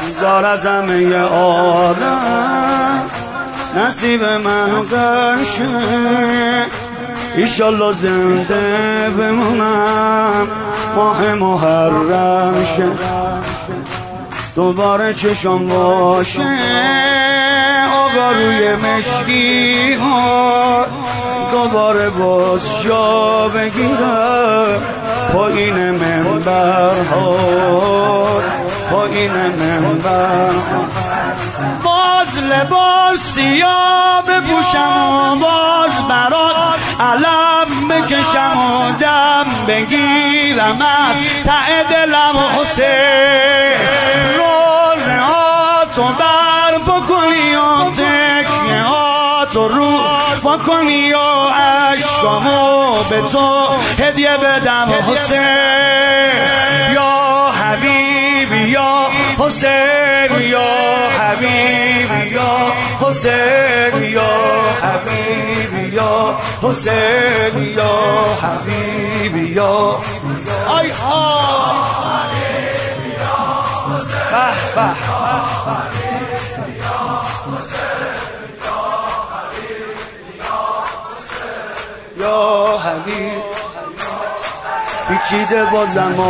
زار از همه عالم نصیب من قشه ایشالله زنده بمونم ماه محرم شه دوباره چشم باشه آقا روی مشکی ها دوباره باز جا بگیرم پایین منبر ها پایین منبر باز لباس سیاه بپوشم و باز برات علم بکشم و دم بگیرم از ته دلم حسین روزه ها تو بر بکنی و تکیه ها تو رو بکنی و عشقامو به تو هدیه بدم حسین یا حبیبی یا حسین یا حبیبی یا حسین یا حبیبی یا حسین یا حبیبی یا آی به به یا حبیب پیچیده بازم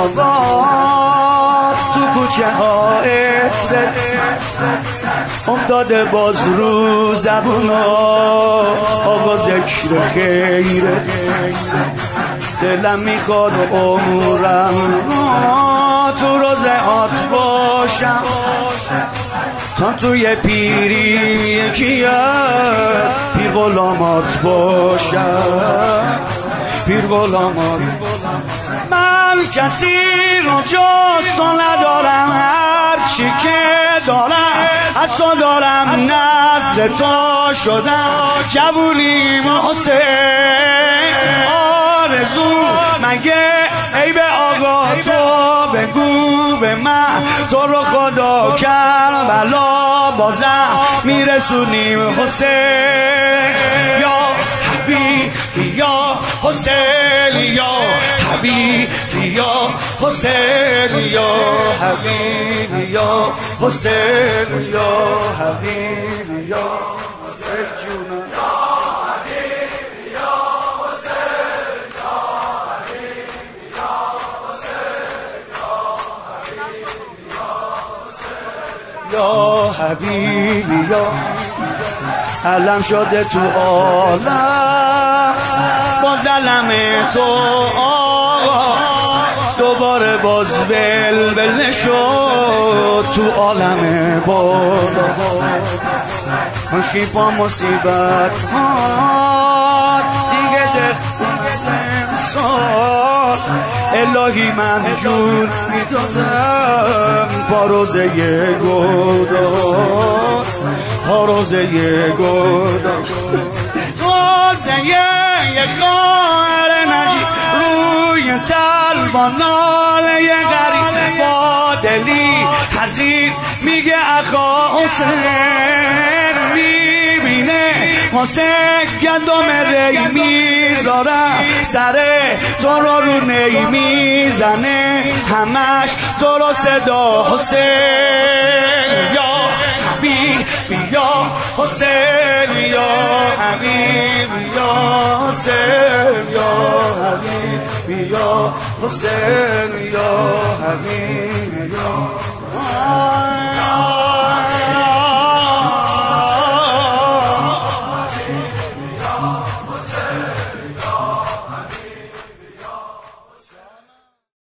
آباد تو کوچه ها عطرت افتاده باز رو زبونا آقا ذکر خیرت دلم میخواد و عمرم تو روزهات باشم تا توی پیری یکی از پیر غلامات باشم پیر غلامات من کسی رو جز تو ندارم هر چی که دارم از تو دارم نزد تو شدم جوونیم حسین آرزو مگه ای به آقا تو بگو به من تو رو خدا کربلا بازم میرسونیم حسین یا حبیبی یا حسین یا حبیبی یا حسین یا حبیبی یا حسین یا حبیبی یا حسین جونم یا حبیبی یا علم شده تو عالم با ظلم تو آقا دوباره باز بلبل شد تو عالم بالا شیفا مصیبت ها دیگه امسال الهی من جون میدادم با روزه گودان با روزه گودان روزه خواهر نجیب روی تل با ناله غریب با دلی حزین میگه اخا حسین میبینه حسین گندم ری میذارم سر تو رو نی میزنه همش تو رو صدا حسین یا حبیبی یا حسین یا حبیبی یا حسین یا حبیبی یا حسین یا حبیبی یا